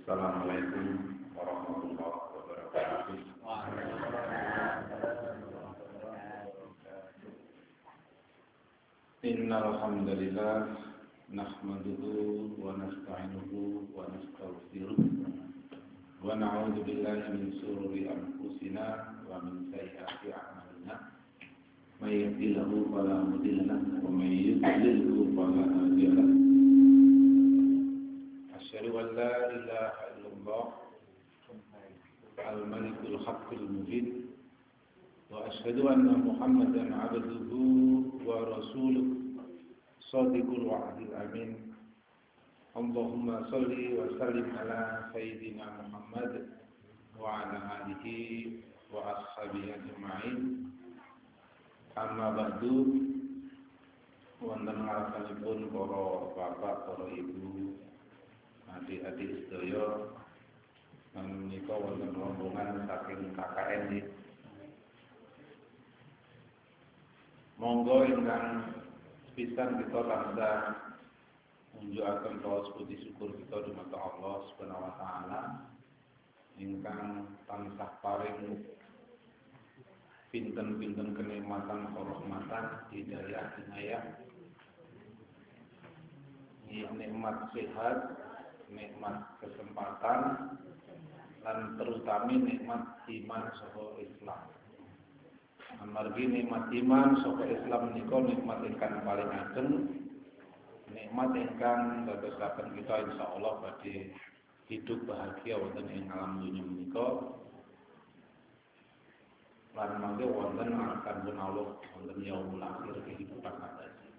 Assalamualaikum warahmatullahi wabarakatuh. Innal hamdalillah nahmaduhu wa nasta'inuhu wa nastaghfiruh wa na'udzu billahi min shururi anfusina wa min sayyiati a'malina. May yahdihillahu fala mudilla lahu wa may yudlilhu fala hadiya lahu. Asyhadu an la ilaha illallah al-malikul haqqul mubin wa asyhadu anna Muhammadan 'abduhu wa rasuluhu shadiqul wa'dil amin. Allahumma shalli wa sallim ala sayyidina Muhammad wa ala alihi wa ashabihi ajma'in. Amma ba'du. Wonten ngarsanipun para bapak, para ibu, adik-adik sedaya menika wonten rombongan saking KKN iki. Monggo ingkang pisan kita tansah munjukaken kaos puji syukur kita dumateng Allah Subhanahu wa taala ingkang tansah paring pinten-pinten kenikmatan rahmatan hidayah inayah, nikmat sehat, nikmat kesempatan, dan terutama nikmat iman saha Islam. Amargi nikmat iman saha Islam menika nikmat ingkang paling ageng, nikmat ingkang dadosaken kita insyaallah badhe hidup bahagia wonten ing alam dunya menika. Lan mangke wonten akan punawuh wonten yaumul akhir kehidupan abadi.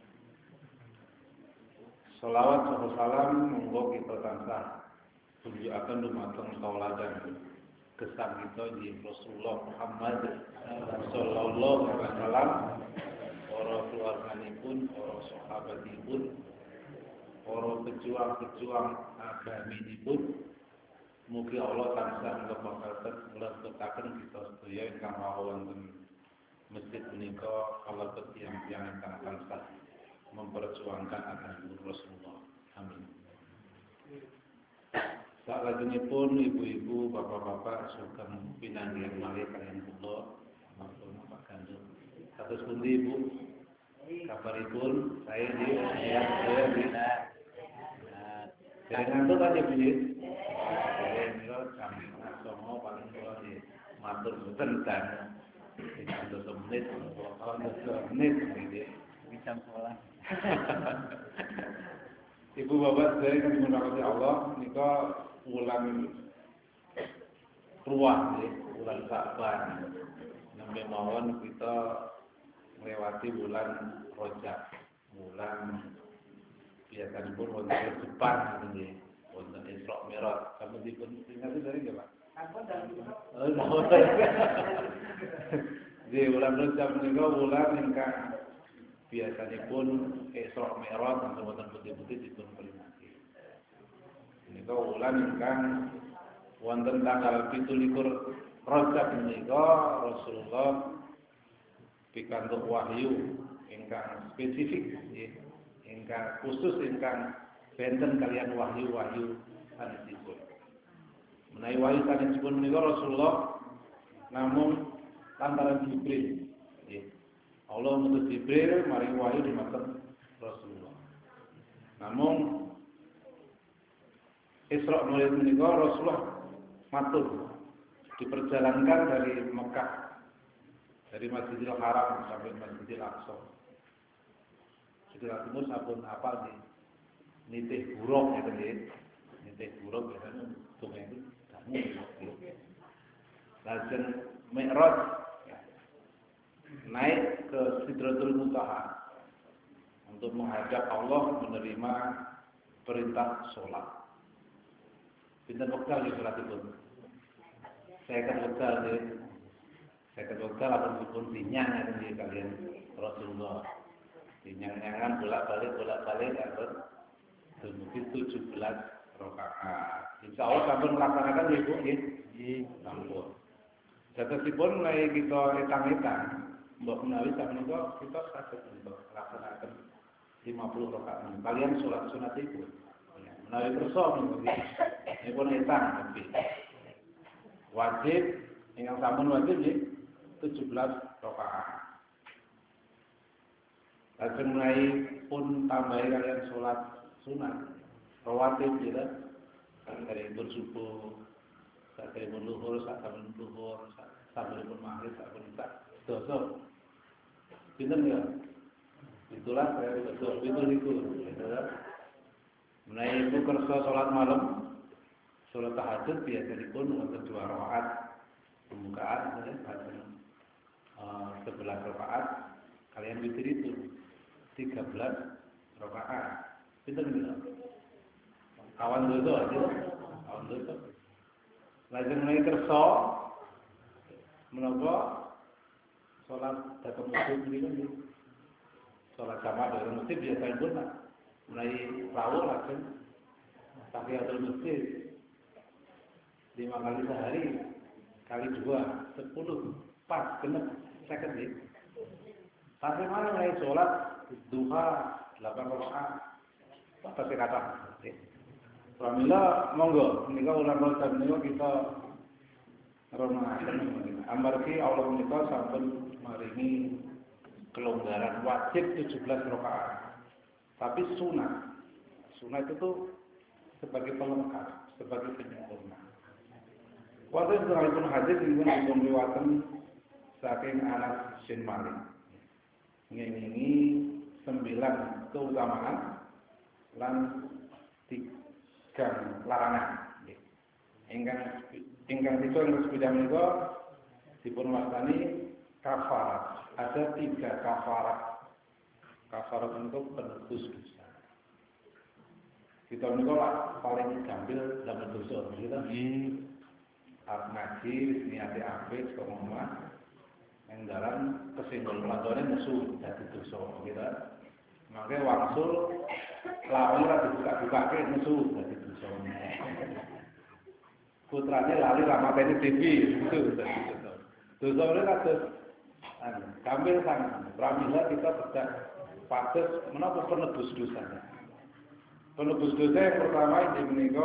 Shalawat saha salam monggo kita tansah tunjukaken dumateng tauladan gesang kita di Rasulullah Muhammad sallallahu alaihi wasallam, para keluarganipun, para sahabatipun, para pejuang-pejuang agaminipun. Mugi Allah tansah nglebetaken kita sedaya ingkang rawuh wonten masjid menika kalebet tiyang-tiyang ingkang tansah memperjuangkan agama Rasulullah. Amin. Salajengipun ibu-ibu, bapak-bapak sugeng pinanggih malih kaliyan kula matur Pak Gandul. Kados pundi Ibu? Kabaripun? Saya di ngantuk aja Bu. Kami semua paling kula di matur mboten dan 30 menit, 30 menit nggih. Bisa sekolah. Ibu bapak sedaya kang dirahmati Allah, nika wulan ruwah nggih, wulan Sa'ban. Nembe mawon kita melewati bulan Rajab. Bulan biasanipun wonten Jepang nggih. Wonten Isra Mi'raj. Sampun dipun ingati dari nggih, Pak? Sampun dalem. Di bulan Rajab menika wulan ingkang biasanipun Isra Mi'raj sampun wonten putih-putih dipun peringati. Menika wulan ingkang wonten tanggal 17 Rajab menika Rasulullah pikantuk wahyu ingkang spesifik nggih, ingkang khusus ingkang benten kalian wahyu-wahyu sanesipun. Menawi wahyu sanesipun menika Rasulullah namung lantaran Jibril. Nggih. Allah ngutus Jibril maring wahyu dumateng Rasulullah. Namung Isra Mi'raj menika Rasulullah matur diperjalankan dari Mekah, dari Masjidil Haram sampai Masjidil Aqsa. Sekitar timur sampun apal nggih. Nitih buruk ya nggih. Nitih buruk ya kan donga itu dangu. Lajeng Mi'raj naik ke Sidratul Muntaha untuk menghadap Allah, menerima perintah sholat. Pinten wekdal nggih sholat itu? Saya kan wekdal nggih. Saya kan wekdal apun dinyang nggih kalian Rasulullah. Dinyang-nyangan bolak-balik atur dumugi 17 rakaat. Insyaallah sampun melaksanakan Ibu nggih. Nggih, sampun. Jatosipun menawi kita etang-etang, mbok menawi samenika kita saged melaksanakan 50 rakaat. Kalian salat sunat Ibu. Menawi kersa nggih. Ini pun etang lebih. Wajib, yang sampun wajib ya 17 rakaat. Lajeng mulai pun tambahi kalian sholat sunat rawatib gitu. Dari bersubuh, dari berluhur, sampai berluhur, sampai bermaghrib, sampai isya. Dosa. Pinter ya? Itulah saya betul itu. Mulai itu kerja sholat malam, sholat tahajud biasanya pun untuk 2 rakaat pembukaan, ya, 11 rakaat. Kalian witir itu 13 rakaat. Pinter gitu. Awan dosa aja, awan dosa. Lajeng mulai kerja, menapa sholat datang masjid ini. Sholat jamaah dari masjid biasanya pun mulai rawuh lajeng tahiyatul masjid 5 kali sehari kali 2 10 pas genep second ya. Sampai mana mulai sholat duha 8 rakaat apa sih kata? Pramila monggo menika ulama jam menika kita ngrongaken amargi Allah menika sampun maringi kelonggaran wajib 17 rakaat. Tapi sunat itu tuh sebagai pelengkap, sebagai penyempurna. Wonten setunggalipun hadis ingkang dipun riwayaken saking Anas bin Malik. Ngengingi 9 keutamaan lan 3 larangan. Ingkang tiga ing sepeda menika dipun wastani kafarat. Ada 3 kafarat. Kafarat untuk penebus dosa. Kita menika paling gampil dalam dosa. Kita arep ngaji niate apik kok omah yang dalam kesinggol pelantone musuh dadi dosa kita. Mangke wangsul lawan ora dibuka-bukake musuh dadi dosa. Putrane lali ramatene TV itu dadi dosa. Dosa ora kados gampil sangat. Pramila kita tidak patut menapa penebus dosanya. Penebus dosa yang pertama ini menika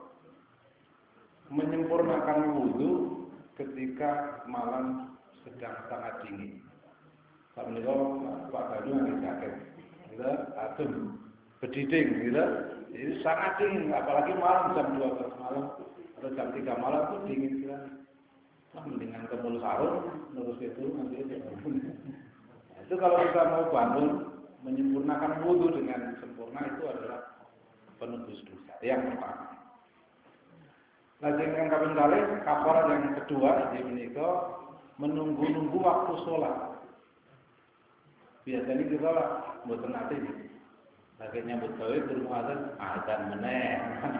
menyempurnakan wudu ketika malam sedang sangat dingin. Menika Pak Banu nggih sakit. Kita adem bediding gitu. Ini sangat dingin apalagi malam jam 12 malam atau jam 3 malam itu dingin sekali. Nah, mendingan ke mulut sarung terus itu nanti itu kalau kita mau bangun menyempurnakan wudu dengan sempurna itu adalah penebus dosa yang pertama. Lajeng yang kaping kalih kafarat yang kedua inggih menika menunggu-nunggu waktu sholat. Biasanya kita lah mboten nate iki. Lagi nyambut gawe durung azan meneh.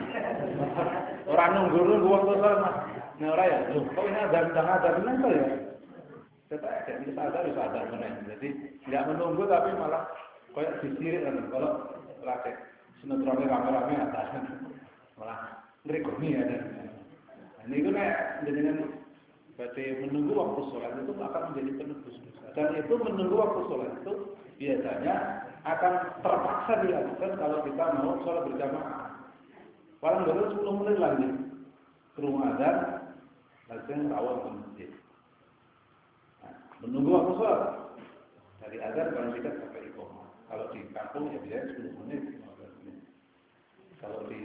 Ora nunggu-nunggu waktu sholat Mas. Nah ora ya, lho kok ini azan meneh kok ya. Kita ada bisa azan meneh. Jadi enggak menunggu tapi malah kayak disirik kan kalau lagi sinetronnya rame-rame azan. Malah ngregoni ada. Ini itu dengan berarti menunggu waktu sholat itu akan menjadi penebus dosa. Dan itu menunggu waktu sholat itu biasanya akan terpaksa dilakukan kalau kita mau sholat berjamaah. Paling baru 10 menit lagi kerumuh azan, langsung rawat ke masjid. Nah, menunggu waktu sholat dari azan paling tidak sampai iqamah. Kalau di kampung ya biasanya 10 menit, 15 menit. Kalau di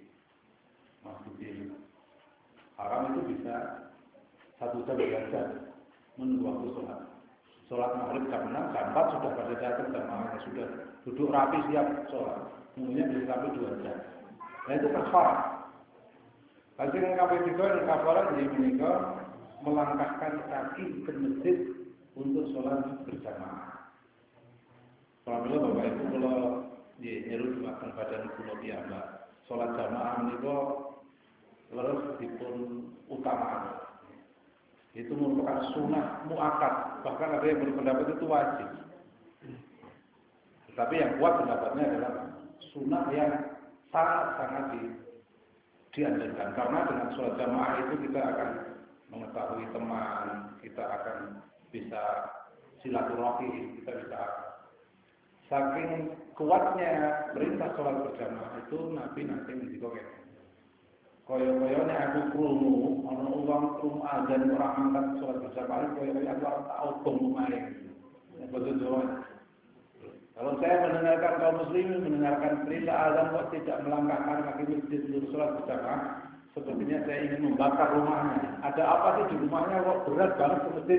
masjid haram itu bisa 1 jam 2 jam menunggu waktu sholat. Sholat maghrib jam 6, jam 4 sudah pada datang jamaahnya sudah duduk rapi siap sholat. Mungkin bisa sampai 2 jam. Nah itu kafarat. Hasil yang kami tiga kafarat jadi menikah melangkahkan kaki ke masjid untuk sholat berjamaah. Alhamdulillah Bapak Ibu kalau nyeru dimakan badan kulo piyambak sholat jamaah menikah terus dipun utamakan. Itu merupakan sunnah muakkad, bahkan ada yang berpendapat itu wajib. Tetapi yang kuat pendapatnya adalah sunnah yang sangat-sangat dianjurkan. Karena dengan sholat jamaah itu kita akan mengetahui teman, kita akan bisa silaturahmi, kita bisa saking kuatnya perintah sholat berjamaah itu Nabi nanti mendikongkan. Kaya-kaya nek aku krungu ana wong krungu azan ora mangkat salat berjamaah kaya-kaya aku ora tau omahe. Betul Jawa. Kalau saya mendengarkan kaum muslimin mendengarkan perintah azan kok tidak melangkahkan kaki masjid untuk salat berjamaah, sepertinya saya ingin membakar rumahnya. Ada apa sih di rumahnya kok berat banget ke masjid?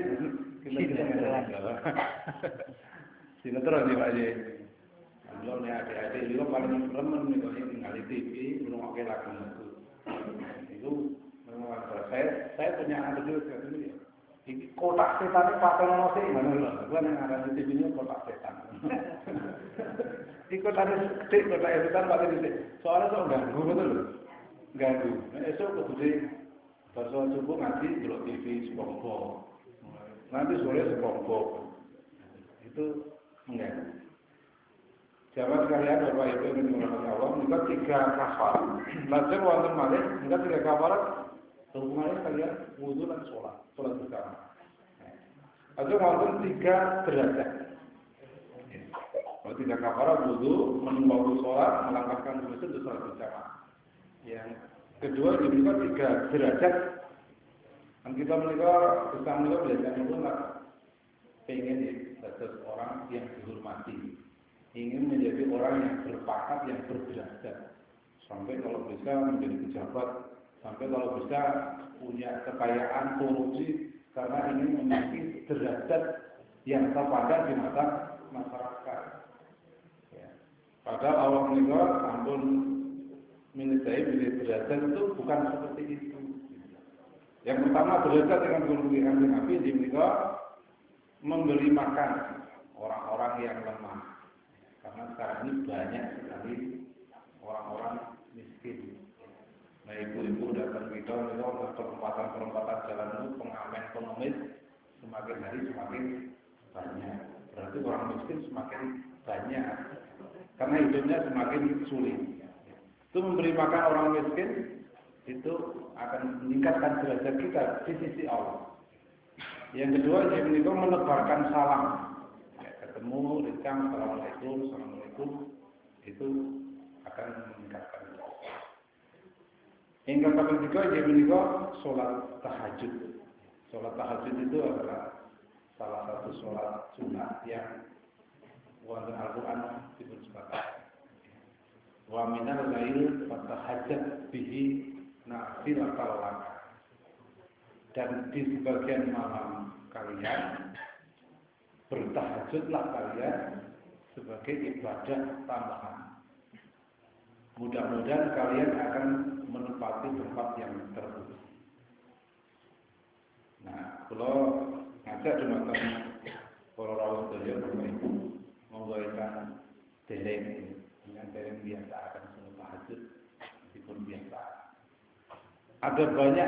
Sinetron ya Pak Ye. Kalau nih adik-adik itu paling remen nih kalau tinggal di TV, ngrungokke lagu itu. Itu memang saya punya anak juga seperti ini. Ini kotak setan ini pakai nono sih, mana loh? Gua yang ada di TV ini kotak setan. Ini kotak gede, kotak setan pakai di sini. Soalnya so ganggu betul loh, ganggu. Nah esok kemudian pas subuh ngaji belok TV SpongeBob. Nanti sore SpongeBob. Itu mengganggu. Jawab sekalian Bapak Ibu yang dimulakan Allah, juga 3 kafarat. Lajar wonten malih, juga 3 kafarat. Hubungannya kalian wudu dan sholat bersama. Lajar wonten 3 derajat. Kalau 3 kafarat wudu, menunggu sholat, melangkahkan masjid untuk sholat bersama. Yang kedua juga 3 derajat. Dan kita menikah belajar itu nggak pengen jadi orang yang dihormati. Ingin menjadi orang yang berpangkat, yang berderajat. Sampai kalau bisa menjadi pejabat, sampai kalau bisa punya kekayaan korupsi, karena ingin memiliki derajat yang terpandang di mata masyarakat. Ya. Padahal Allah menikah, ampun milih derajat itu bukan seperti itu. Yang pertama derajat dengan kemuliaan Nabi di menikah memberi makan orang-orang yang lemah. Karena sekarang ini banyak sekali orang-orang miskin. Nah ibu-ibu datang kita perempatan jalan itu pengamen-pengemis semakin hari semakin banyak. Berarti orang miskin semakin banyak. Karena hidupnya semakin sulit. Itu memberi makan orang miskin itu akan meningkatkan derajat kita di sisi Allah. Yang kedua yaitu menebarkan salam. Ketemu, dicang, assalamualaikum, itu akan meningkatkan. Yang ketiga, dia menikah sholat tahajud. Sholat tahajud itu adalah salah satu sholat sunnah yang wonten Al-Quran disebutkan. Wa minal lail fatahajjat bihi nafilatan laka. Dan di sebagian malam kalian bertahajudlah kalian sebagai ibadah tambahan. Mudah-mudahan kalian akan menempati tempat yang terpuji. Nah, kalau ngajak jumatan para rawuh sedaya Bapak Ibu menggawekan dereng dengan dereng biasa akan sholat tahajud meskipun biasa. Ada banyak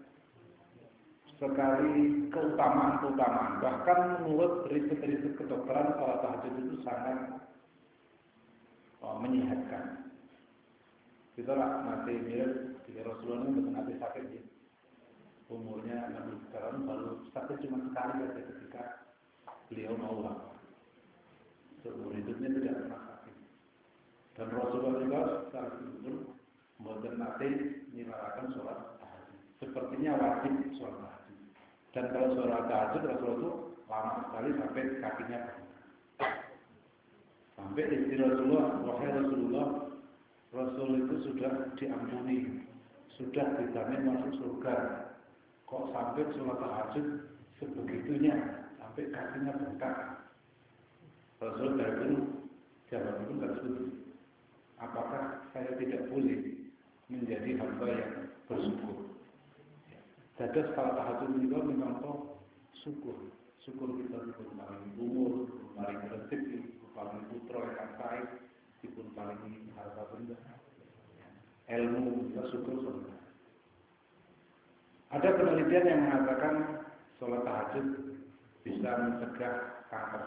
sekali keutamaan-keutamaan. Bahkan menurut riset-riset kedokteran sholat tahajud itu sangat menyehatkan. Kita lah masih mirip di Rasulullah ini nanti sakit ya. Umurnya Nabi sekarang baru sakit cuma sekali saja ketika beliau mau wafat. Seumur hidupnya tidak pernah sakit. Dan Rasulullah juga secara simpul membuat nanti menyelarakan sholat tahajud. Sepertinya wajib sholat tahajud. Dan kalau sholat tahajud Rasulullah itu lama sekali sampai kakinya bengkak. Sampai istri Rasulullah, wahai Rasulullah, Rasul itu sudah diampuni, sudah dijamin masuk surga. Kok sampai sholat tahajud sebegitunya, sampai kakinya bengkak. Rasul dari dulu jawab itu nggak setuju. Apakah saya tidak boleh menjadi hamba yang bersyukur? Jadi sholat tahajud itu memang syukur. Syukur kita dipun paling umur, paling rezeki, paling putra yang kaya, dipun paling harta benda, ilmu kita syukur surga. Ada penelitian yang mengatakan sholat tahajud bisa mencegah kanker.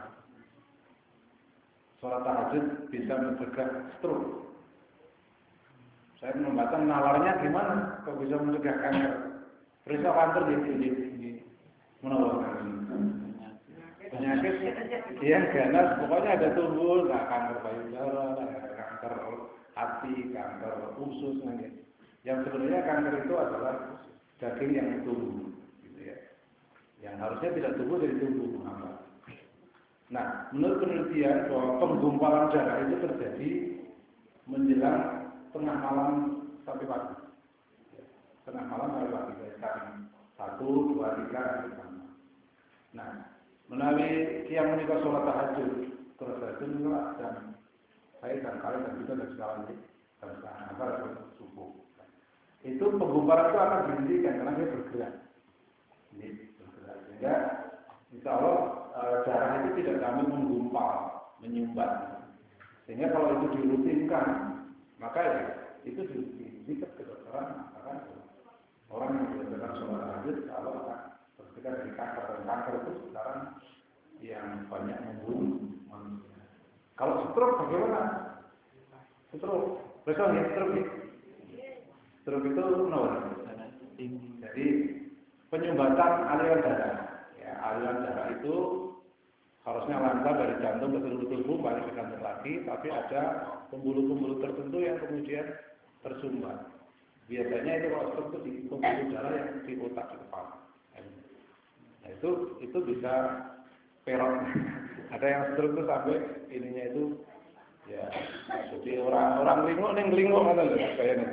Sholat tahajud bisa mencegah stroke. Saya membaca nalarnya gimana? Kok bisa mencegah kanker? Periksa kanker di menolong penyakit yang ganas, pokoknya ada tubuh, nah kanker payudara, kanker hati, kanker usus, nanti. Yang sebenarnya kanker itu adalah daging yang tumbuh, gitu ya. Yang harusnya tidak tumbuh dari tumbuh menghambat. Nah, menurut penelitian bahwa penggumpalan darah itu terjadi menjelang tengah malam sampai pagi. Tengah malam sampai pagi, jam 1, 2, 3 sampai. Nah, menawi yang menikah sholat tahajud, terus tahajud juga jam saya dan kalian dan juga dan sekarang jam setengah atau subuh. Itu penggumpalan itu akan dihentikan karena dia bergerak. Ini bergerak. Sehingga insya Allah darah itu tidak kami menggumpal, menyumbat. Sehingga kalau itu dirutinkan, maka ya itu di kedokteran mengatakan orang yang berdasarkan sholat tahajud kalau akan tercegah dari kanker, dan kanker itu sekarang yang banyak membunuh manusia. Kalau stroke bagaimana? Stroke, betul ya stroke. Stroke itu nol. Jadi penyumbatan aliran darah. Ya, aliran darah itu harusnya lancar dari jantung ke seluruh tubuh balik ke jantung lagi, tapi ada pembuluh-pembuluh tertentu yang kemudian tersumbat. Biasanya itu kalau stroke itu di pembuluh darah yang di otak di kepala. Nah, itu bisa perot. Ada yang stroke itu sampai ininya itu ya jadi orang linglung kan kayaknya.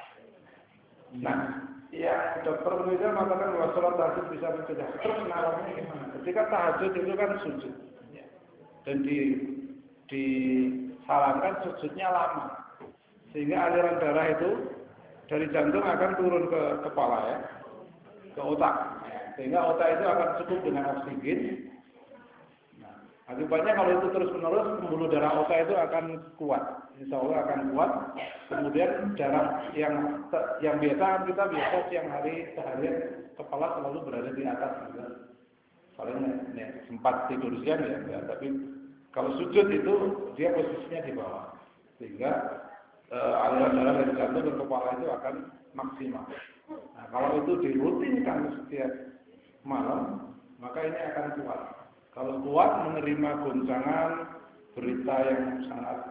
Nah, ya dokter menunjukkan mengatakan bahwa sholat tahajud bisa mencegah stroke. Nalarnya gimana? Ketika tahajud itu kan sujud, ya. Dan disarankan sujudnya lama, sehingga aliran darah itu dari jantung akan turun ke kepala ya, ke otak, sehingga otak itu akan cukup dengan oksigen. Akibatnya kalau itu terus-menerus pembuluh darah otak itu akan kuat, insya Allah akan kuat. Kemudian darah yang biasa kita biasa siang hari seharian kepala selalu berada di atas, gitu. Paling sempat tidur siang ya, tapi kalau sujud itu dia posisinya di bawah, sehingga aliran darah dari jantung ke kepala itu akan maksimal. Nah, kalau itu dirutinkan setiap malam, maka ini akan kuat. Kalau kuat menerima goncangan berita yang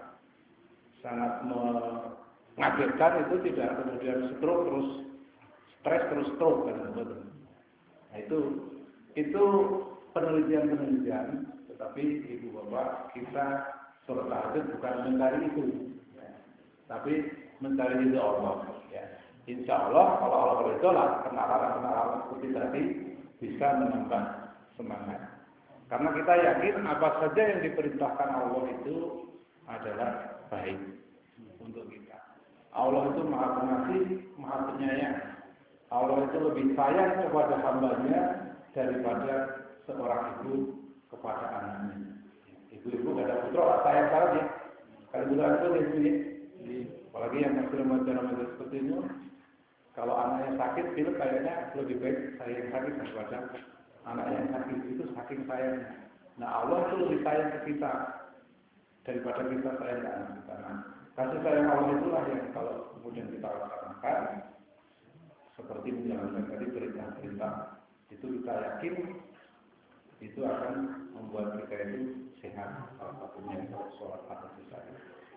sangat mengagetkan, itu tidak kemudian stroke terus stres terus stroke kan betul. Nah, itu penelitian, tetapi ibu bapak kita sholat tahajud bukan mencari itu, ya. Tapi mencari ridho Allah. Ya. Insya Allah kalau Allah beridho lah kenalan seperti tadi bisa menambah semangat. Karena kita yakin apa saja yang diperintahkan Allah itu adalah baik untuk kita. Allah itu Maha Pengasih, Maha Penyayang. Allah itu lebih sayang kepada hambanya daripada seorang ibu kepada anaknya. Ibu-ibu gak ada putra, sayang banget ya. Kalau bukan itu ya. Apalagi yang masih remaja seperti ini, kalau anaknya sakit, pilih kayaknya lebih baik saya yang sakit daripada anak yang sakit. Itu saking sayangnya. Nah, Allah itu lebih sayang ke kita daripada kita sayang ke anak kita. Nah, kasih sayang Allah itulah yang kalau kemudian kita laksanakan seperti menjalankan tadi perintah-perintah, itu kita yakin itu akan membuat kita itu sehat. Salah satunya sholat atas misalnya.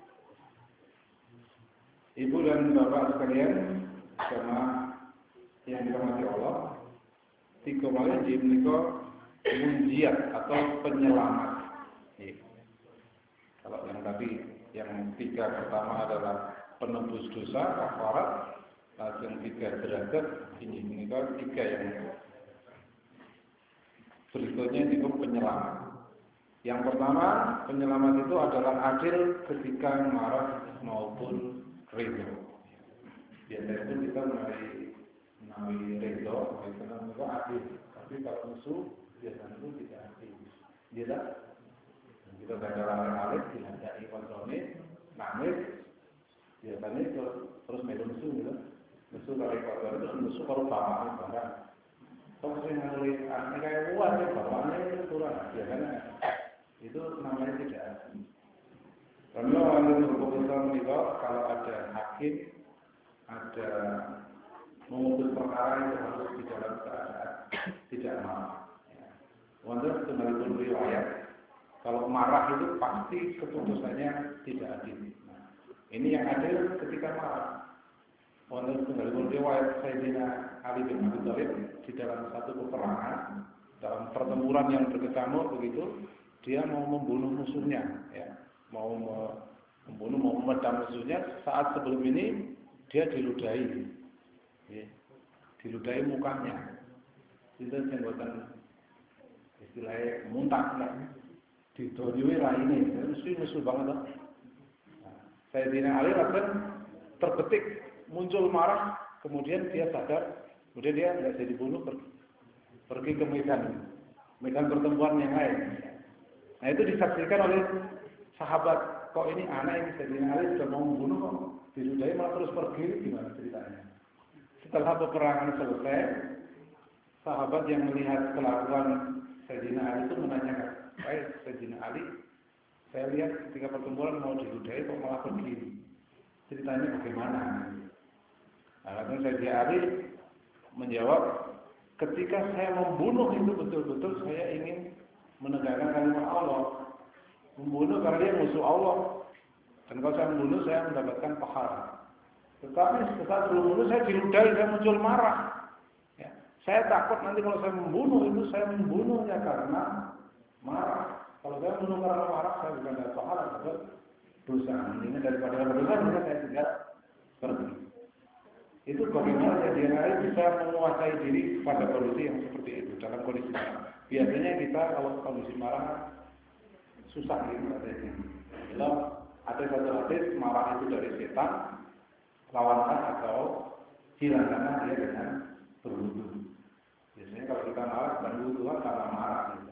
Ibu dan bapak sekalian, sama yang dirahmati Allah, tiga kali menika munjiat atau penyelamat. Kalau yang tadi yang tiga pertama adalah penebus dosa, kafarat, yang tiga derajat, ini menika tiga yang berikutnya itu penyelamat. Yang pertama, penyelamat itu adalah adil ketika marah maupun ridho. Biasanya itu kita menawi ridho, karena itu adil. Tapi kalau musuh biasanya itu tidak adil. Dia tak? Kita baca alih-alih, dihadai kontrolnya, nangis, biasanya itu terus melu musuh gitu. Musuh kalau kontrol itu musuh kalau bapaknya barang. Terus yang nulis aneh kayak uang ya bapaknya itu kurang. Biasanya itu namanya tidak adil. Karena orang itu berkeputusan menikah kalau ada hakim, ada memutus perkara itu harus di dalam keadaan tidak marah. Wonder sebenarnya riwayat, kalau marah itu pasti keputusannya tidak adil. Nah, ini yang adil ketika marah. Wonten setunggalipun riwayat Sayyidina Ali bin Abi Thalib di dalam satu peperangan, dalam pertempuran yang berkecamuk begitu, dia mau membunuh musuhnya, ya, mau membunuh, mau memedam musuhnya. Saat sebelum ini dia diludahi, ya, diludahi mukanya, itu jenggotan istilahnya muntah, didonyui raine, musuh banget loh. Sayyidina Ali langsung terbetik, muncul marah, kemudian dia sadar, kemudian dia nggak jadi bunuh, pergi ke medan pertempuran yang lain. Nah itu disaksikan oleh sahabat, kok ini anak ini Sayyidina Ali sudah mau membunuh kok disudahi malah terus pergi, gimana ceritanya? Setelah peperangan selesai, sahabat yang melihat kelakuan Sayyidina Ali itu menanyakan, baik Sayyidina Ali, saya lihat ketika pertempuran mau diludahi kok malah pergi. Ceritanya bagaimana? Nah, lalu Sayyidina Ali menjawab, ketika saya membunuh itu betul-betul saya ingin menegakkan kalimat Allah. Membunuh karena dia musuh Allah. Dan kalau saya membunuh saya mendapatkan pahala. Tetapi setelah belum membunuh saya diludahi, saya muncul marah. Ya. Saya takut nanti kalau saya membunuh itu saya membunuhnya karena marah. Kalau saya membunuh karena marah saya bukan dapat pahala, dapat dosa. Ini daripada berdosa, maka saya tidak pergi. Itu bagaimana Sayyidina Ali bisa menguasai diri pada kondisi yang seperti itu, dalam kondisi marah. Biasanya kita kalau kondisi marah susah gitu katanya. Kalau ada satu hadis marah itu dari setan, lawankan atau hilangkanlah dia dengan berwudu. Biasanya kalau kita marah bukan wudu karena marah. Gitu.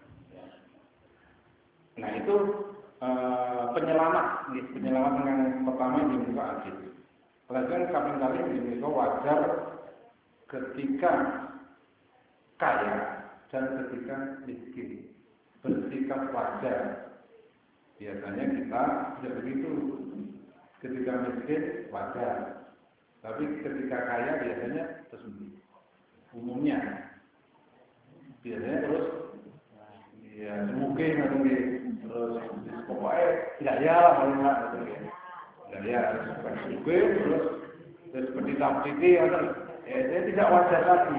Nah itu penyelamat yang pertama yang dimiliki hadis. Pelajaran kapan kali dimiliki wajar ketika kaya dan ketika miskin, bersikap wajar. Biasanya kita tidak begitu. Ketika miskin wajar, tapi ketika kaya biasanya terus umumnya biasanya terus ya mungkin terus pokoknya tidak ya lah malah tidak ya mungkin terus seperti tamtiti atau dia tidak wajar lagi.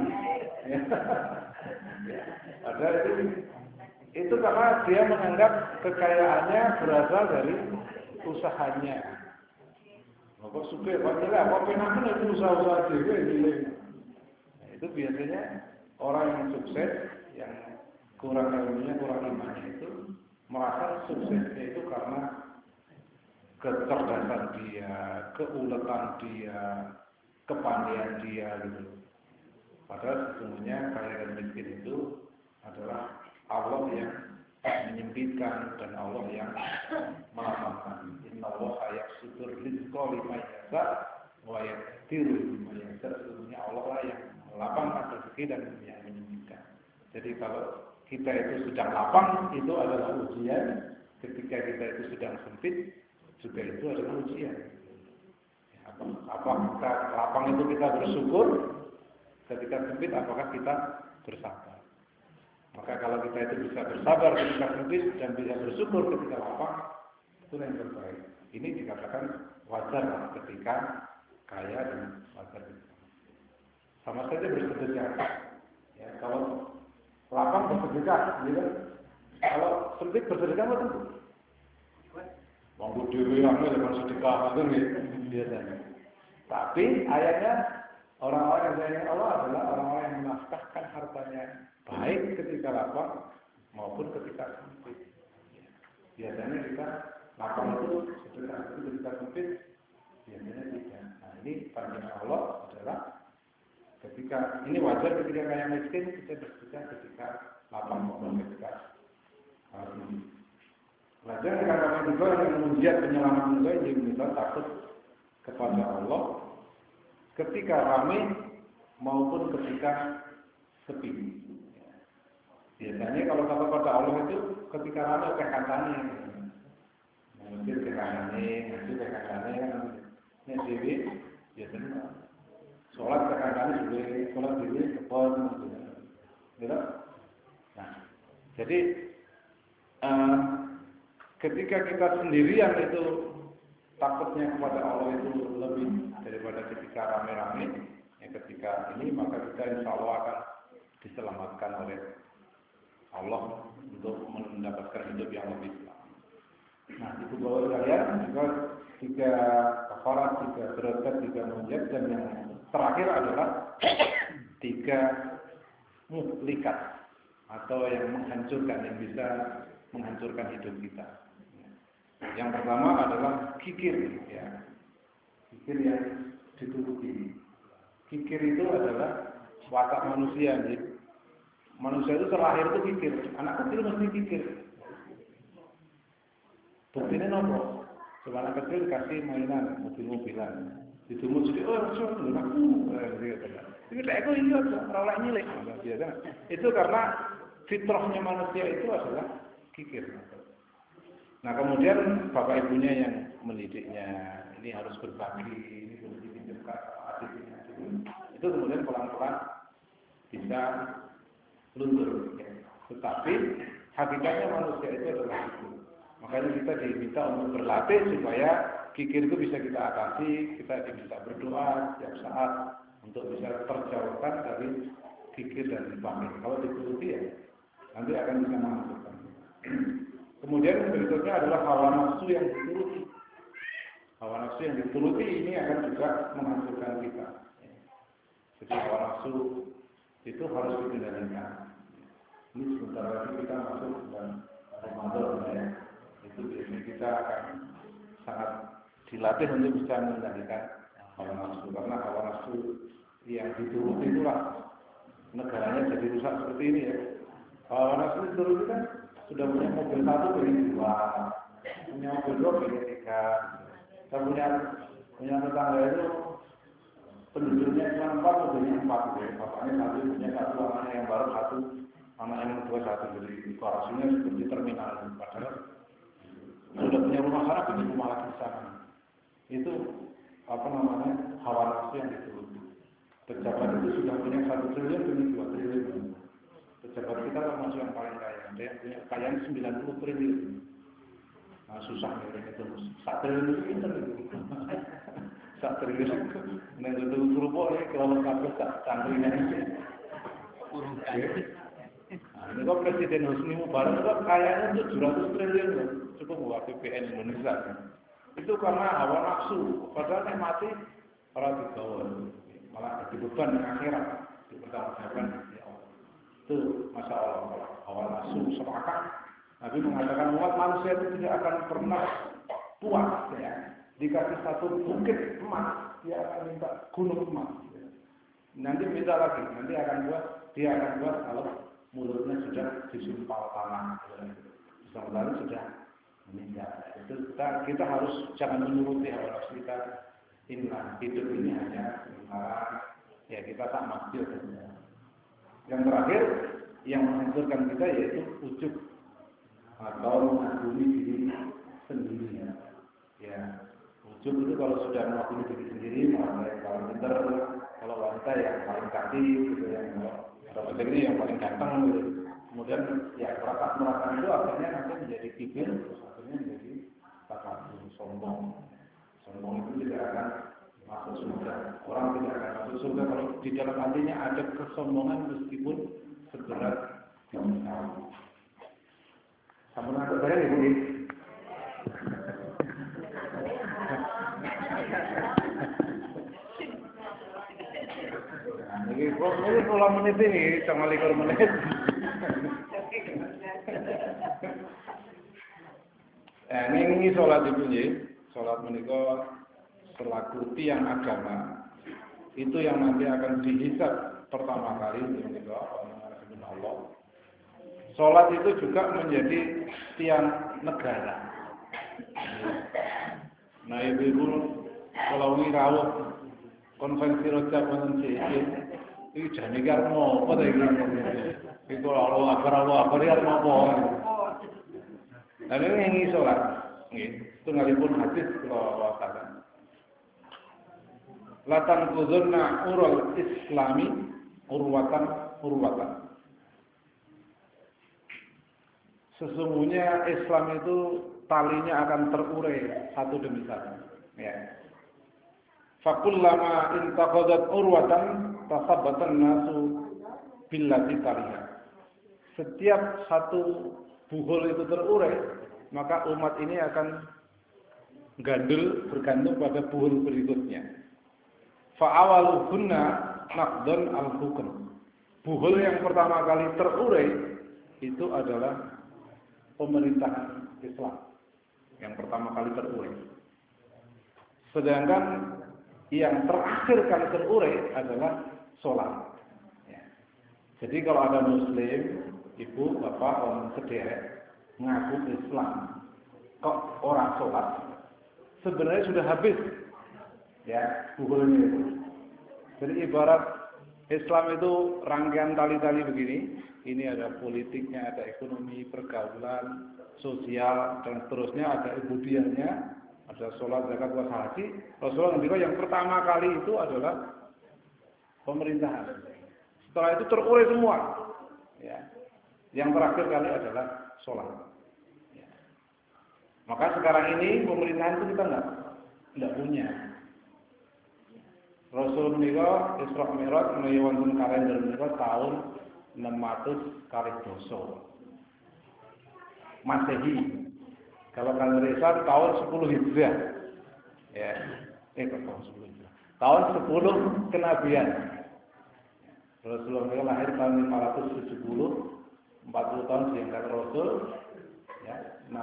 Ada itu karena dia menganggap kekayaannya berasal dari usahanya. Kok suka, kok jelas, kok penakan itu usaha-usaha dewe gitu. Nah, itu biasanya orang yang sukses, yang kurang ilmunya, kurang imannya itu merasa suksesnya itu karena kecerdasan dia, keuletan dia, kepandaian dia gitu. Padahal sesungguhnya kaya dan miskin itu adalah Allah yang menyempitkan dan Allah yang melapangkan. Inna Allah yaqsitur rizqa liman yasha wa yaqdiru liman yasha. Sesungguhnya Allah lah yang melapangkan rezeki dan yang menyempitkan. Jadi kalau kita itu sedang lapang, itu adalah ujian. Ketika kita itu sedang sempit, juga itu adalah ujian. Apakah kita lapang itu kita bersyukur? Ketika sempit, apakah kita bersabar? Maka kalau kita itu bisa bersabar ketika sempit dan bisa bersyukur ketika lapang, itu yang terbaik. Ini dikatakan wajar ketika kaya dan wajar ketika sama saja bersedekah. Ya, kalau lapang bersedekah, gitu. Kalau sempit bersedekah betul. Wong dhewe ame dengan sedekah itu biasanya. Tapi ayatnya orang-orang yang sayang Allah adalah orang-orang yang menafkahkan hartanya baik ketika lapang maupun ketika sempit. Biasanya kita lapang itu sedekah, tapi ketika sempit biasanya tidak. Nah ini pandangan Allah adalah ketika ini wajar ketika kaya miskin kita bersedekah ketika lapang maupun ketika sempit. Pelajaran kata juga yang mengujian penyelamat juga yang kita takut kepada Allah ketika ramai maupun ketika sepi. Biasanya kalau takut pada Allah itu ketika ramai kekatannya, mungkin kekatannya, ngasih kekatannya kan, ini dewi biasanya sholat kekatannya juga sholat dewi kepon, gitu. Nah, jadi ketika kita sendirian itu takutnya kepada Allah itu lebih daripada ketika rame-rame, ya ketika ini maka kita insya Allah akan diselamatkan oleh Allah untuk mendapatkan hidup yang lebih selamat. Nah, itu bahwa kalian juga 3 kafarat, 3 derajat, 3 munjat, dan yang terakhir adalah 3 muhlikat atau yang menghancurkan, yang bisa menghancurkan hidup kita. Yang pertama adalah kikir, ya. Kikir yang dituruti. Kikir itu adalah watak manusia. Jadi manusia itu terlahir itu kikir. Anak kecil mesti kikir. Buktinya nopo. Coba anak kecil kasih mainan, mobil-mobilan. Ditumut jadi, oh, suruh aku. Itu aku iya, ora nyilek. Itu karena fitrahnya manusia itu adalah kikir. Nah, kemudian bapak ibunya yang mendidiknya, ini harus berbagi, ini harus dipinjamkan adiknya. Itu kemudian pelan-pelan bisa luntur. Tetapi hakikatnya manusia itu adalah itu. Makanya kita diminta untuk berlatih supaya kikir itu bisa kita atasi, kita bisa berdoa setiap saat untuk bisa terjauhkan dari kikir dan dipahami. Kalau dituruti ya, nanti akan bisa menghancurkan. Kemudian berikutnya adalah hawa nafsu yang dituruti. Hawa nafsu yang dituruti ini akan juga menghancurkan kita. Jadi hawa nafsu itu harus dikendalikan. Ini sebentar lagi kita masuk bulan Ramadan ya. Itu biasanya kita akan sangat dilatih untuk bisa mengendalikan hawa nafsu. Karena hawa nafsu yang dituruti itulah negaranya jadi rusak seperti ini ya. Hawa nafsu dituruti kan sudah punya mobil 1 pengen 2, punya mobil 2 pengen 3. Kita punya tetangga itu penduduknya cuma 4, mobilnya 4 gitu. Bapaknya 1, punya 1, anaknya yang baru 1, anak yang kedua 1. Jadi korasinya seperti terminal. Padahal sudah punya rumah sana, punya rumah lagi di sana. Itu hawa nafsu yang dituruti. Pejabat itu sudah punya 1 triliun, punya 2 triliun. Pejabat kita termasuk yang paling kaya. Dia punya kekayaan 90 triliun. Nah, susah nih itu. 1 triliun itu pinter itu. 1 triliun. Nah, itu kerupuk nih kalau kabeh tak canggihnya ini. Nah, ini kok Presiden Husni Mubarak kok kayaknya untuk 700 triliun loh. Cukup buat PPN Indonesia. Itu karena hawa nafsu. Padahal nek mati ora digawa. Malah jadi beban yang akhirat. Dipertanggungjawabkan. Itu Masya Allah, hawa nafsu sepakat. Nabi mengatakan umat manusia itu tidak akan pernah puas ya. Dikasih 1 bukit emas, dia akan minta gunung emas. Nanti minta lagi, dia akan buat kalau mulutnya sudah disumpal tanah. Lalu sudah meninggal. Itu kita harus jangan menuruti hawa nafsu kita. Inilah hidup ini hanya sementara. Ya kita tak maksil saja. Yang terakhir yang menghancurkan kita yaitu ujub atau mengagumi diri sendiri. Ya, ujub itu kalau sudah mengagumi diri sendiri, malah yang paling pintar, kalau wanita yang paling cantik, gitu yang kalau ini yang paling ganteng, gitu. Kemudian ya merasa itu akhirnya nanti menjadi kibir, terus akhirnya menjadi takabur, sombong. Sombong itu tidak akan masuk surga. Orang tidak akan masuk surga kalau di dalam hatinya ada kesombongan meskipun seberat gunung. Sampun ada barang ibu ini. Ini kalau menit ini, cuma 5 menit. Ini sholat ibu ini, sholat menikah selaku tiang agama itu yang nanti akan dihisab pertama kali menikah Allah. Sholat itu juga menjadi tiang negara. Nah ibu kalau wirawuh konvensi Rojak mengenai ini jadi kan mau apa lagi? Itu Allah akbar ya mau. Nah ini sholat, itu ngalipun hadis kalau wasaran. Latan kuzunna urul islami urwatan. Sesungguhnya Islam itu talinya akan terurai satu demi satu. Ya. Fakullama intaqadat urwatan tasabatan nasu billati taliha. Setiap satu buhul itu terurai, maka umat ini akan gandul bergantung pada buhul berikutnya. Fa'awaluhunna naqdan al-hukm. Buhul yang pertama kali terurai itu adalah pemerintahan Islam yang pertama kali terurai. Sedangkan yang terakhir kali terurai adalah sholat. Ya. Jadi kalau ada Muslim, ibu, bapak, orang sederek ngaku Islam, kok orang sholat, sebenarnya sudah habis, ya, buhulnya itu. Jadi ibarat Islam itu rangkaian tali-tali begini. Ini ada politiknya, ada ekonomi, pergaulan, sosial, dan seterusnya. Ada ibudiahnya, ada sholat, zakat, puasa, haji. Rasulullah ngendika yang pertama kali itu adalah pemerintahan. Setelah itu terurai semua. Ya. Yang terakhir kali adalah sholat. Ya. Maka sekarang ini pemerintahan itu kita tidak punya. Rasul menika Isra Mi'raj menawi wonten kalender menika tahun 600 kalih doso Masehi. Kalau kalender Islam tahun 10 Hijriah. Ya, tahun 10 Hijriah. Tahun 10 kenabian. Rasulullah menika lahir tahun 570, 40 tahun sehingga Rasul ya,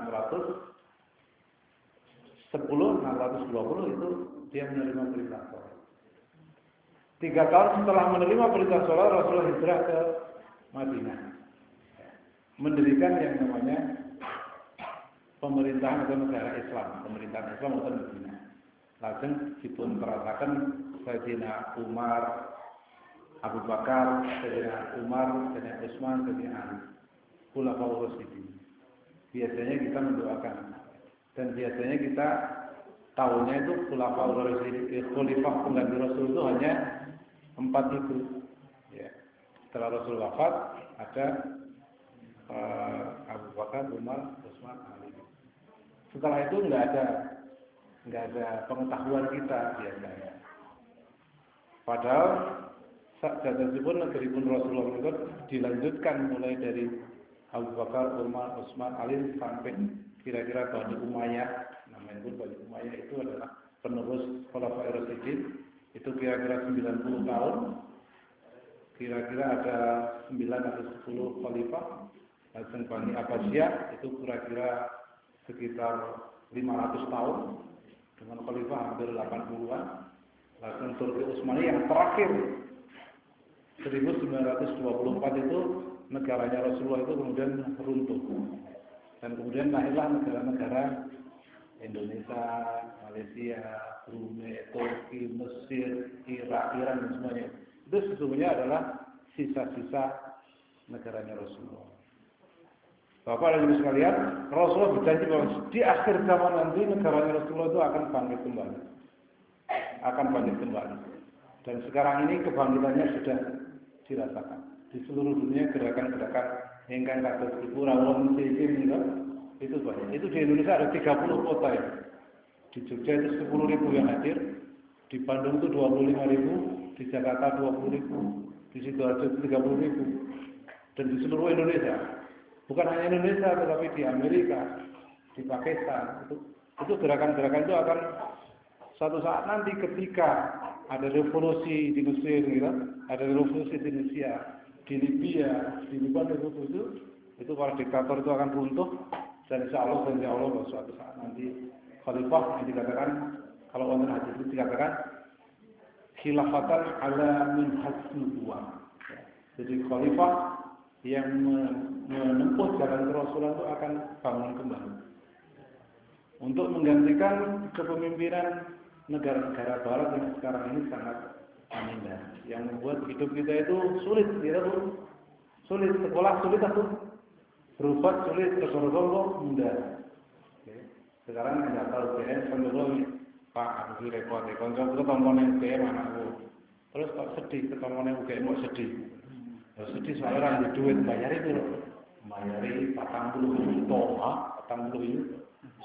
620 itu dia menerima perintah sholat. 3 tahun setelah menerima perintah sholat, Rasulullah hijrah ke Madinah, mendirikan yang namanya pemerintahan atau negara Islam, pemerintahan Islam atau Madinah. Langsung dipun terasakan Sayyidina Umar, Abu Bakar, Sayyidina Umar, Sayyidina Utsman, Sayyidina Ali, Khulafaur Rasyidin. Biasanya kita mendoakan, dan biasanya kita tahunnya itu Khulafaur Rasyidin, khalifah pengganti Rasul itu hanya 4 itu. Ya. Setelah Rasul wafat ada Abu Bakar, Umar, Utsman, Ali. Setelah itu nggak ada pengetahuan kita biasanya. Padahal jadwalipun negeri pun Rasulullah itu dilanjutkan mulai dari Abu Bakar, Umar, Utsman, Ali sampai kira-kira Bani Umayyah. Namanya pun Bani Umayyah itu adalah penerus Khulafaur Rasyidin. Itu kira-kira 90 tahun. Kira-kira ada 9 atau 10 khalifah. Dan Bani Abbasiyah itu kira-kira sekitar 500 tahun dengan khalifah hampir 80-an. Lalu Turki Utsmani yang terakhir 1924 itu negaranya Rasulullah itu kemudian runtuh. Dan kemudian lahirlah negara-negara Indonesia, Malaysia, Brunei, Turki, Mesir, Irak, Iran dan semuanya. Itu sesungguhnya adalah sisa-sisa negaranya Rasulullah. Bapak dan Ibu sekalian, Rasulullah berjanji bahwa di akhir zaman nanti negaranya Rasulullah itu akan bangkit kembali. Akan bangkit kembali. Dan sekarang ini kebangkitannya sudah dirasakan. Di seluruh dunia gerakan-gerakan ingkang kados ibu rawon sing itu banyak. Itu di Indonesia ada 30 kota ya. Di Jogja itu 10.000 yang hadir, di Bandung itu 25.000, di Jakarta 20.000, di Sidoarjo 30.000, dan di seluruh Indonesia. Bukan hanya Indonesia, tetapi di Amerika, di Pakistan. Itu gerakan-gerakan itu akan suatu saat nanti ketika ada revolusi di Mesir, gitu, ada revolusi di Indonesia, di Libya, di Libanon itu para diktator itu akan runtuh. Dan insya Allah suatu saat nanti khalifah yang dikatakan, kalau wonten hadis itu dikatakan khilafatan ala minhaj nubuwah. Jadi khalifah yang menempuh jalan Rasulullah itu akan bangun kembali untuk menggantikan kepemimpinan negara-negara barat yang sekarang ini sangat aminah, yang membuat hidup kita itu sulit, sulit, sekolah sulit atau berobat sulit, tersorong mudah. Sekarang nggak tahu UGM, sambil Pak aku repot, kalau ketomponen UGM anakku, terus kok sedih, ketomponen UGM kok sedih. Sedih soalnya orang duit bayar itu loh, bayari 40 juta, 40 juta.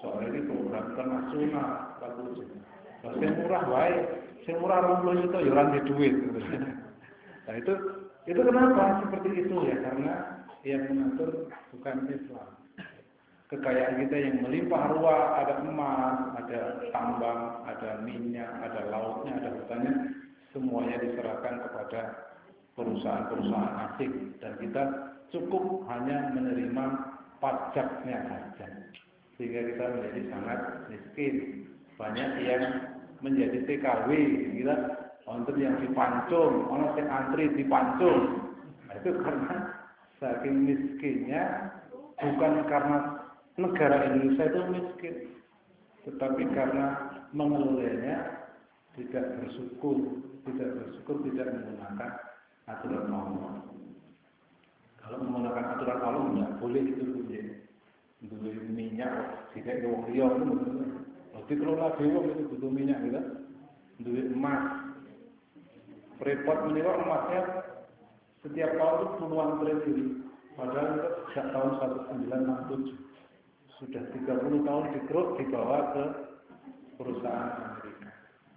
soal ini program internasional bagus. Sing murah wae, sing murah 20 juta ya ora duit. Nah itu kenapa seperti itu ya? Karena yang mengatur bukan Islam. Kekayaan kita yang melimpah ruah, ada emas, ada tambang, ada minyak, ada lautnya, ada hutannya, semuanya diserahkan kepada perusahaan-perusahaan asing dan kita cukup hanya menerima pajaknya saja. Sehingga kita menjadi sangat miskin. Banyak yang menjadi TKW, kita untuk yang dipancung, orang yang antri dipancung. Nah, itu karena saking miskinnya, bukan karena negara Indonesia itu miskin, tetapi karena mengelolanya tidak bersyukur, tidak menggunakan aturan Allah. Kalau menggunakan aturan Allah tidak boleh itu punya. Dulu minyak, jika itu wong liya itu betul. Waktu kelola dewa itu butuh minyak gitu. Dulu emas, Freeport menilai emasnya setiap tahun itu puluhan triliun. Padahal itu sejak tahun 1967 sudah 30 tahun dikeruk dibawa ke perusahaan Amerika.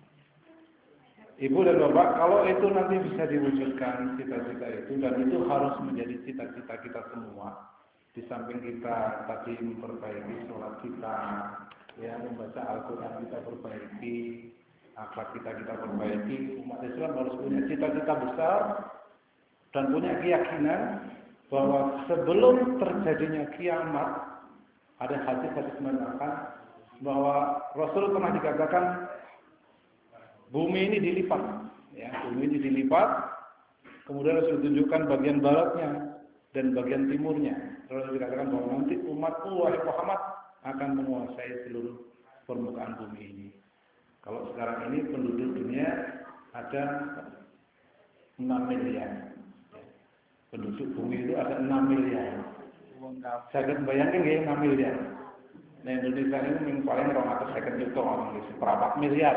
Ibu dan Bapak, kalau itu nanti bisa diwujudkan cita-cita itu, dan itu harus menjadi cita-cita kita semua. Di samping kita tadi memperbaiki sholat kita, ya membaca Al-Quran kita perbaiki, akhlak kita perbaiki. Umat Islam harus punya cita-cita besar dan punya keyakinan bahwa sebelum terjadinya kiamat, ada hadis-hadis mengatakan bahwa Rasul pernah dikatakan bumi ini dilipat, ya, bumi ini dilipat, kemudian Rasul tunjukkan bagian baratnya dan bagian timurnya. Rasul dikatakan bahwa nanti umatku wahai Muhammad akan menguasai seluruh permukaan bumi ini. Kalau sekarang ini penduduk dunia ada 6 miliar. Penduduk bumi itu ada 6 miliar. Saya bayangkan ya 6 miliar. Nah Indonesia ini yang paling 250 juta orang, seperempat miliar.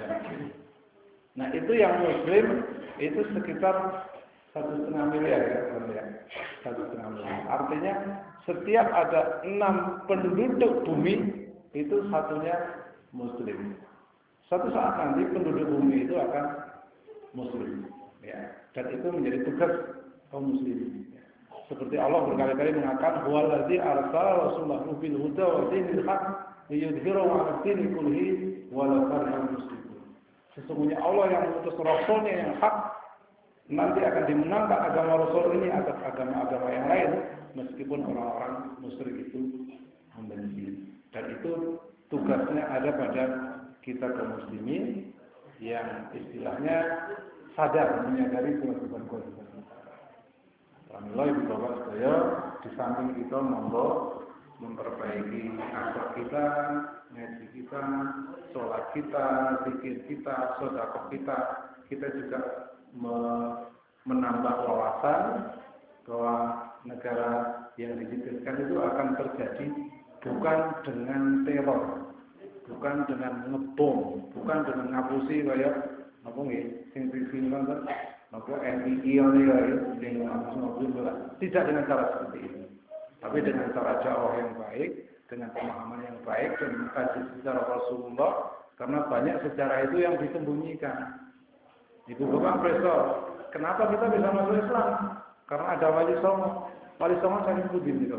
Nah itu yang Muslim itu sekitar 1,5 miliar ya, 1,5 miliar. Artinya setiap ada 6 penduduk bumi itu satunya Muslim. Suatu saat nanti penduduk bumi itu akan Muslim, ya. Dan itu menjadi tugas kaum Muslimin. Ya. Seperti Allah berkali-kali mengatakan, "Huwallazi arsala rasulahu bil huda wa dinil haqq liyudhhirahu 'ala dini kullihi walau karihal musyrikun." Sesungguhnya Allah yang mengutus Rasulnya yang hak nanti akan dimenangkan agama Rasul ini atas agama-agama yang lain meskipun orang-orang musyrik itu membenci. Dan itu tugasnya ada pada kita kaum muslimin yang istilahnya sadar menyadari kewajiban-kewajiban kita. Alhamdulillah ibu bapak saya di samping kita monggo memperbaiki akhlak kita, ngaji kita, sholat kita, zikir kita, sedekah kita juga menambah wawasan bahwa negara yang diciptakan itu akan terjadi bukan dengan teror, bukan dengan ngebom, bukan dengan ngapusi kayak apa nggih sing film kan apa NII ya tidak dengan cara seperti itu, tapi dengan cara dakwah yang baik, dengan pemahaman yang baik dan mengkaji sejarah Rasulullah, karena banyak sejarah itu yang disembunyikan. Ibu bapak profesor, kenapa kita bisa masuk Islam? Karena ada Wali Songo saking putih gitu.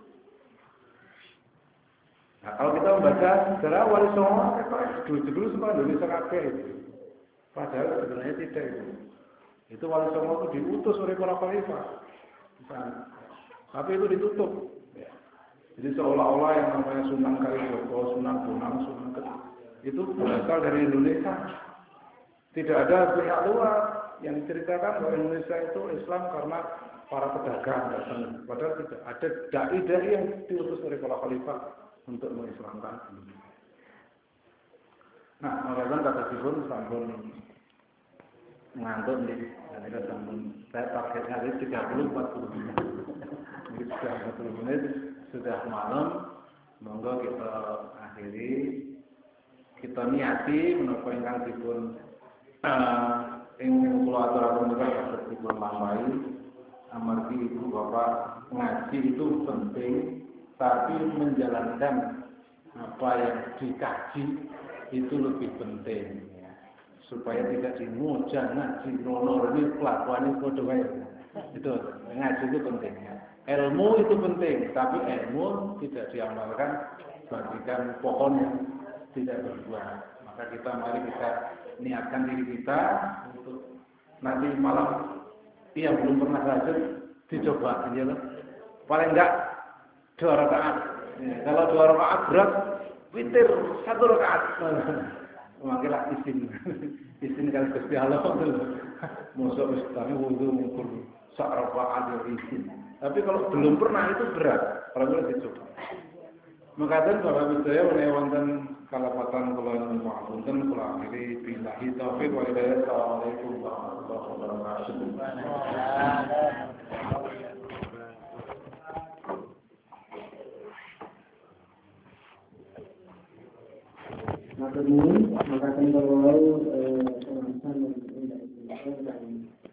Nah, kalau kita membaca sejarah Wali Songo, dulu semua Indonesia kabeh itu. Padahal sebenarnya tidak itu. Itu Wali Songo itu diutus oleh para khalifah. Tapi itu ditutup. Ya. Jadi seolah-olah yang namanya Sunan Kalijogo, Sunan Bonang, Sunan Kediri itu berasal dari Indonesia. Tidak ada pihak luar yang diceritakan bahwa Indonesia itu Islam karena para pedagang datang. Padahal tidak ada dai-dai yang diutus oleh para khalifah untuk mengislamkan Indonesia. Nah, makanya kata Sibun sampun ngantuk nih. Saya targetnya hari 30-40 menit. Ini sudah 40 menit, sudah malam. Monggo kita akhiri. Kita niati menapa ingkang dipun ingin kula aturaken saged dipun lampahi. Amargi ibu bapak ngaji itu penting, tapi menjalankan apa yang dikaji itu lebih penting ya. Supaya tidak dimuja ngaji nono ini kelakuan itu doang. Itu ngaji itu penting ya. Ilmu itu penting, tapi ilmu tidak diamalkan bagikan pohon yang tidak berbuah. Maka mari kita niatkan diri kita untuk nanti malam yang belum pernah tahajud dicoba aja lah. Paling enggak 2 rakaat. Ya, kalau 2 rakaat berat, witir 1 rakaat. Makilah izin kalau Gusti Allah itu. Mosok wis tani wudu ngukur sak rakaat yo izin. Tapi kalau belum pernah itu berat, kalau dicoba. Makaten Bapak Widaya menawi wonten kalapatan kula nuwun kula akhiri billahi taufiq wa hidayah. Assalamualaikum warahmatullahi wabarakatuh. Matur nuwun, makaten kula pembahasan